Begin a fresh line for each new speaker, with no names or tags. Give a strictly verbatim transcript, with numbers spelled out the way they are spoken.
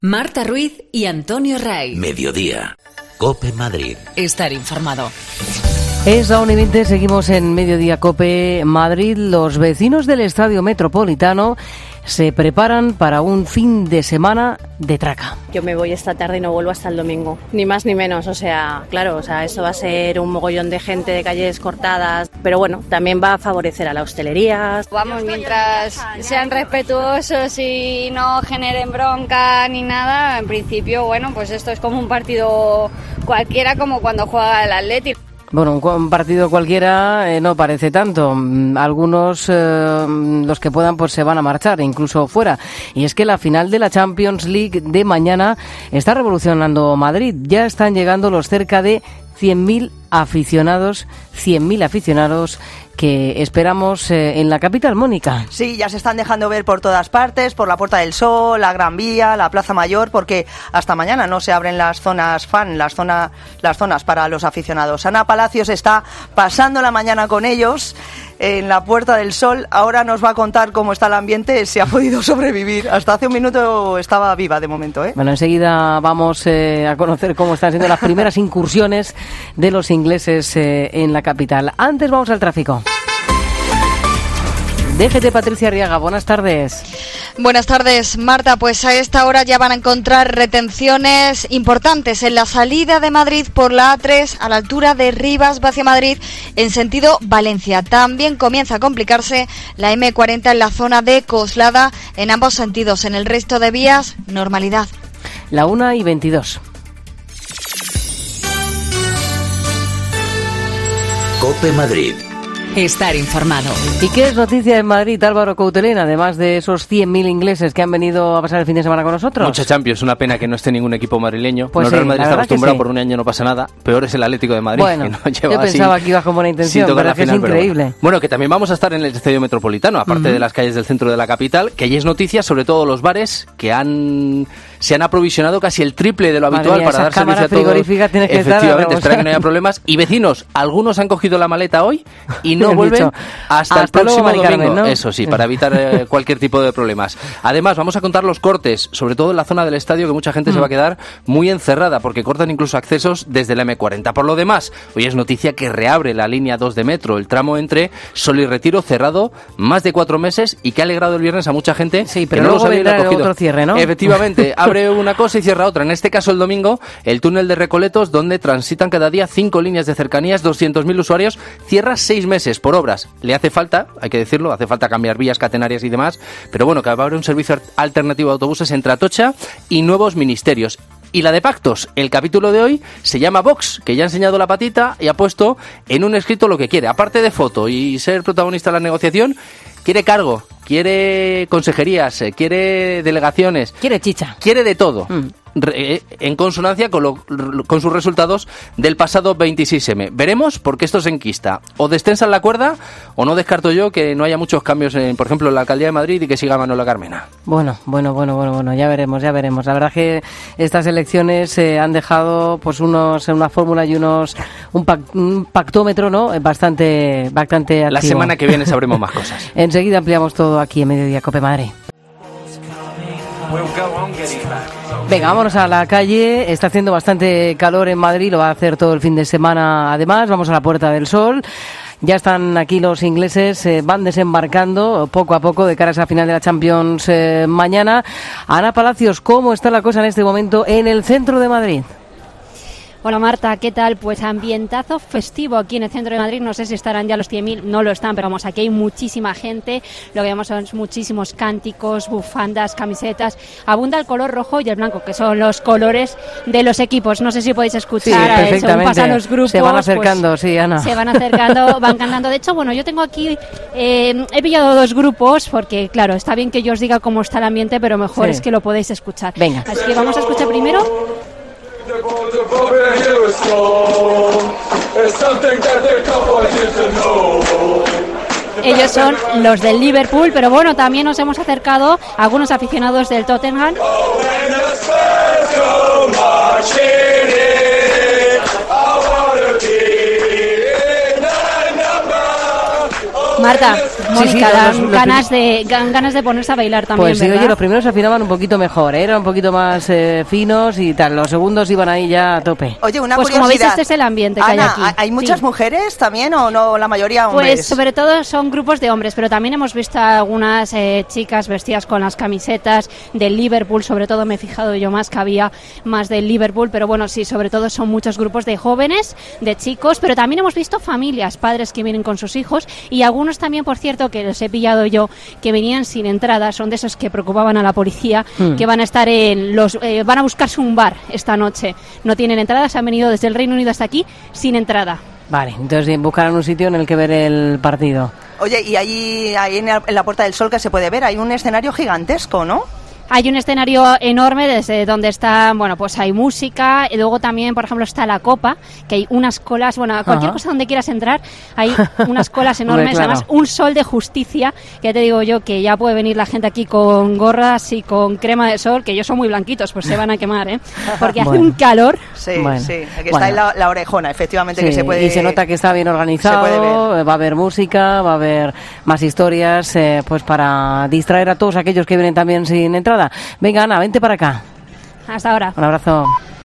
Marta Ruiz y Antonio Ray.
Mediodía. COPE Madrid.
Estar informado.
Es la una y veinte, seguimos en Mediodía COPE Madrid. Los vecinos del Estadio Metropolitano se preparan para un fin de semana de traca.
Yo me voy esta tarde y no vuelvo hasta el domingo, ni más ni menos, o sea, claro, o sea, eso va a ser un mogollón de gente, de calles cortadas, pero bueno, también va a favorecer a la hostelería.
Vamos, mientras sean respetuosos y no generen bronca ni nada, en principio, bueno, pues esto es como un partido cualquiera, como cuando juega el Atleti.
Bueno, un partido cualquiera eh, no parece tanto. Algunos, eh, los que puedan, pues se van a marchar, incluso fuera. Y es que la final de la Champions League de mañana está revolucionando Madrid. Ya están llegando los cerca de cien mil aficionados, cien mil aficionados que esperamos eh, en la capital, Mónica.
Sí, ya se están dejando ver por todas partes, por la Puerta del Sol, la Gran Vía, la Plaza Mayor, porque hasta mañana no se abren las zonas fan, las, zona, las zonas para los aficionados. Ana Palacios está pasando la mañana con ellos en la Puerta del Sol. Ahora nos va a contar cómo está el ambiente, si ha podido sobrevivir. Hasta hace un minuto estaba viva de momento, ¿eh?
Bueno, enseguida vamos eh, a conocer cómo están siendo las primeras incursiones de los ingleses eh, en la capital. Antes vamos al tráfico. D G T Patricia Arriaga, buenas tardes.
Buenas tardes, Marta. Pues a esta hora ya van a encontrar retenciones importantes en la salida de Madrid por la A tres a la altura de Rivas hacia Madrid en sentido Valencia. También comienza a complicarse la eme cuarenta en la zona de Coslada en ambos sentidos. En el resto de vías, normalidad.
La una y veintidós.
COPE Madrid.
Estar informado.
¿Y qué es noticia en Madrid, Álvaro Coutelén, además de esos cien mil ingleses que han venido a pasar el fin de semana con nosotros?
Mucha Champions, una pena que no esté ningún equipo madrileño.
Pues
no,
sí,
Real Madrid
la
está
verdad
acostumbrado,
que sí.
Por un año no pasa nada. Peor es el Atlético de Madrid,
Bueno,
que no lleva
yo pensaba
así,
que iba con buena intención, pero es que
final,
es increíble.
Bueno. bueno, que también vamos a estar en el Estadio Metropolitano, aparte uh-huh. de las calles del centro de la capital, que allí es noticia, sobre todo los bares, que han se han aprovisionado casi el triple de lo habitual
mía,
para dar servicio a todos.
Tienes que
Efectivamente,
estar,
espera que no haya problemas. Y vecinos, algunos han cogido la maleta hoy y no vuelven
dicho,
hasta, hasta el próximo domingo. Carmen, ¿no? Eso sí, para evitar eh, cualquier tipo de problemas. Además, vamos a contar los cortes, sobre todo en la zona del estadio, que mucha gente mm. se va a quedar muy encerrada, porque cortan incluso accesos desde la eme cuarenta. Por lo demás, hoy es noticia que reabre la línea dos de metro, el tramo entre Sol y Retiro, cerrado más de cuatro meses y que ha alegrado el viernes a mucha gente.
Sí, pero
que no
luego
los
vendrá
cogido.
Otro cierre, ¿no?
Efectivamente, abre una cosa y cierra otra. En este caso, el domingo, el túnel de Recoletos, donde transitan cada día cinco líneas de cercanías, doscientos mil usuarios, cierra seis meses por obras. Le hace falta, hay que decirlo, hace falta cambiar vías catenarias y demás, pero bueno, que va a haber un servicio alternativo de autobuses entre Atocha y nuevos ministerios. Y la de pactos, el capítulo de hoy se llama Vox, que ya ha enseñado la patita y ha puesto en un escrito lo que quiere. Aparte de foto y ser protagonista de la negociación, quiere cargo, quiere consejerías, quiere delegaciones.
Quiere chicha.
Quiere de todo.
Mm.
En consonancia con, lo, con sus resultados del pasado veintiséis eme. Veremos, porque esto se enquista. O destensan la cuerda, o no descarto yo que no haya muchos cambios, en, por ejemplo, en la alcaldía de Madrid y que siga Manuela Carmena.
Bueno, bueno, bueno, bueno, bueno, ya veremos, ya veremos. La verdad es que estas elecciones eh, han dejado pues unos una fórmula y unos un, pac, un pactómetro, ¿no? Bastante, bastante activo.
La semana que viene sabremos más cosas.
Enseguida ampliamos todo aquí en Mediodía COPE Madrid. Venga, vámonos a la calle. Está haciendo bastante calor en Madrid, lo va a hacer todo el fin de semana además. Vamos a la Puerta del Sol. Ya están aquí los ingleses, eh, van desembarcando poco a poco de cara a esa final de la Champions eh, mañana. Ana Palacios, ¿cómo está la cosa en este momento en el centro de Madrid?
Hola Marta, ¿qué tal? Pues ambientazo festivo aquí en el centro de Madrid. No sé si estarán ya los cien mil, no lo están, pero vamos, aquí hay muchísima gente. Lo que vemos son muchísimos cánticos, bufandas, camisetas. Abunda el color rojo y el blanco, que son los colores de los equipos. No sé si podéis escuchar,
sí, perfectamente.
según pasan los grupos.
Se van acercando, pues, sí, Ana.
Se van acercando, van cantando. De hecho, bueno, yo tengo aquí, eh, he pillado dos grupos, porque claro, está bien que yo os diga cómo está el ambiente, pero mejor sí. es que lo podéis escuchar.
Venga.
Así que vamos a escuchar primero. Ellos son los del Liverpool, pero bueno, también nos hemos acercado a algunos aficionados del Tottenham. Marta, Mónica,
sí,
dan
los- los
ganas, de, gan- ganas de ponerse a bailar también,
Pues sí,
¿verdad?
oye, los primeros se afinaban un poquito mejor, ¿eh? Eran un poquito más eh, finos y tal. Los segundos iban ahí ya a tope.
Oye, una
Pues como
curiosidad.
veis, este es el ambiente que
Ana,
hay aquí.
¿hay- ¿hay muchas
Sí.
mujeres también o no la mayoría hombres?
Pues sobre todo son grupos de hombres, pero también hemos visto a algunas eh, chicas vestidas con las camisetas del Liverpool, sobre todo me he fijado yo más que había más del Liverpool, pero bueno, sí, sobre todo son muchos grupos de jóvenes, de chicos, pero también hemos visto familias, padres que vienen con sus hijos y algunos también, por cierto, que los he pillado yo, que venían sin entrada, son de esos que preocupaban a la policía,
Mm.
que van a estar en los, eh, van a buscarse un bar esta noche, no tienen entrada, se han venido desde el Reino Unido hasta aquí sin entrada.
Vale, entonces buscarán un sitio en el que ver el partido.
Oye, y ahí, ahí en, la, en la Puerta del Sol que se puede ver, hay un escenario gigantesco, ¿no?
Hay un escenario enorme desde donde está, bueno, pues hay música, y luego también, por ejemplo, está la copa, que hay unas colas, bueno, cualquier
Ajá.
cosa donde quieras entrar, hay unas colas
Hombre,
enormes,
claro.
además un sol de justicia, que ya te digo yo que ya puede venir la gente aquí con gorras y con crema de sol, que ellos son muy blanquitos, pues se van a quemar, ¿eh? Porque hace
Bueno.
un calor.
Sí,
Bueno.
sí, aquí
Bueno.
está ahí la, la orejona, efectivamente, que
Sí,
se puede...
y se nota que está bien
se puede
organizado,
ver.
va a haber música, va a haber más historias, eh, pues para distraer a todos aquellos que vienen también sin entrada. Venga, Ana, vente para acá.
Hasta ahora.
Un abrazo.